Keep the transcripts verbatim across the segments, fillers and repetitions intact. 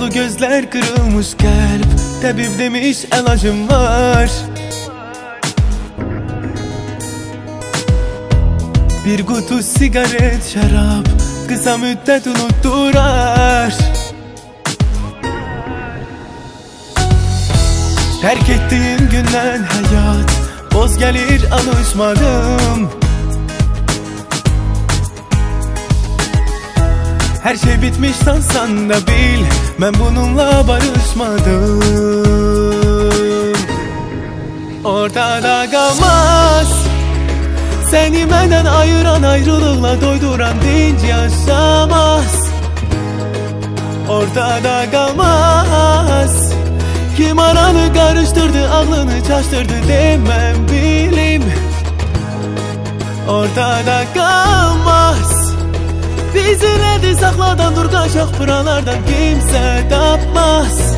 Dolu gözler, kırılmış kalp. Tabip demiş ilacım var. Bir kutu sigaret, şarap kısa müddet unutturar. Terk ettiğim günden hayat boz gelir, alışmadım. Her şey bitmiş sansan da bil, ben bununla barışmadım. Ortada kalmaz seni benden ayıran, ayrılıkla doyduran dinç yaşamaz. Ortada kalmaz kim aranı karıştırdı, aklını çaştırdı demem bilim. Ortada kalmaz bizi nerede sakladan, dur kaçak buralardan kimse tapmaz.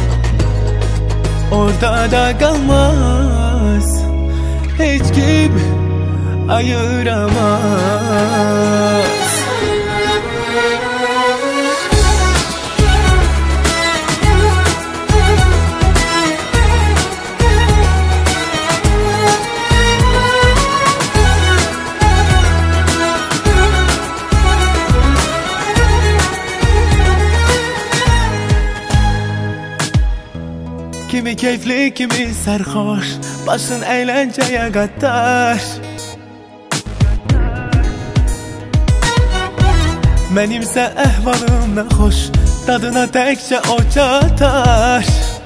Ortada kalmaz hiç kim ayıramaz. Kimi keyifli, kimi sarhoş, başın eğlenceye katar. Benimse ehvalımda hoş, tadına tekçe o çatar.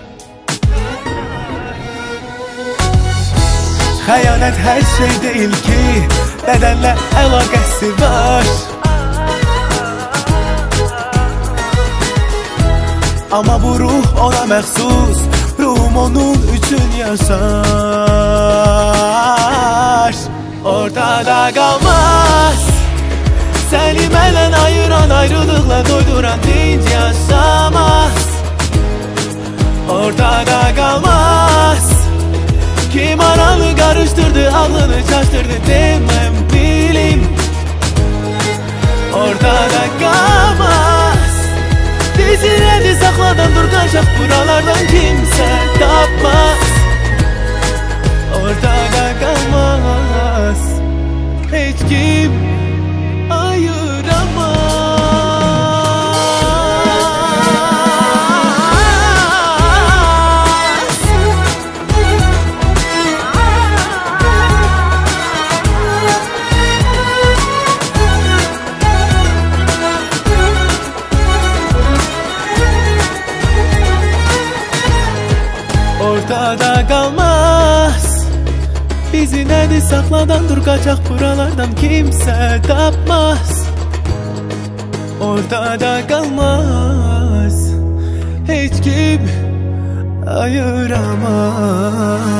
Hayalet her şey değil ki, bedenle alakası var. Ama bu ruh ona məxsus, ruhum onun üçün yaşar. Ortada kalmaz seni benden ayıran, ayrılıkla doyduran dinç yaşamaz. Ortada kalmaz kim aranı karıştırdı, aklını çaştırdı demem bilim. Ortada kalmaz bizi nerede sakladan, dur kaçak buralardan kimse tapmaz. Ortada kalmaz hiç kim ayıramaz. Ortada kalmaz bizi nerede sakladan, dur kaçak buralardan kimse tapmaz. Ortada kalmaz hiç kim ayıramaz.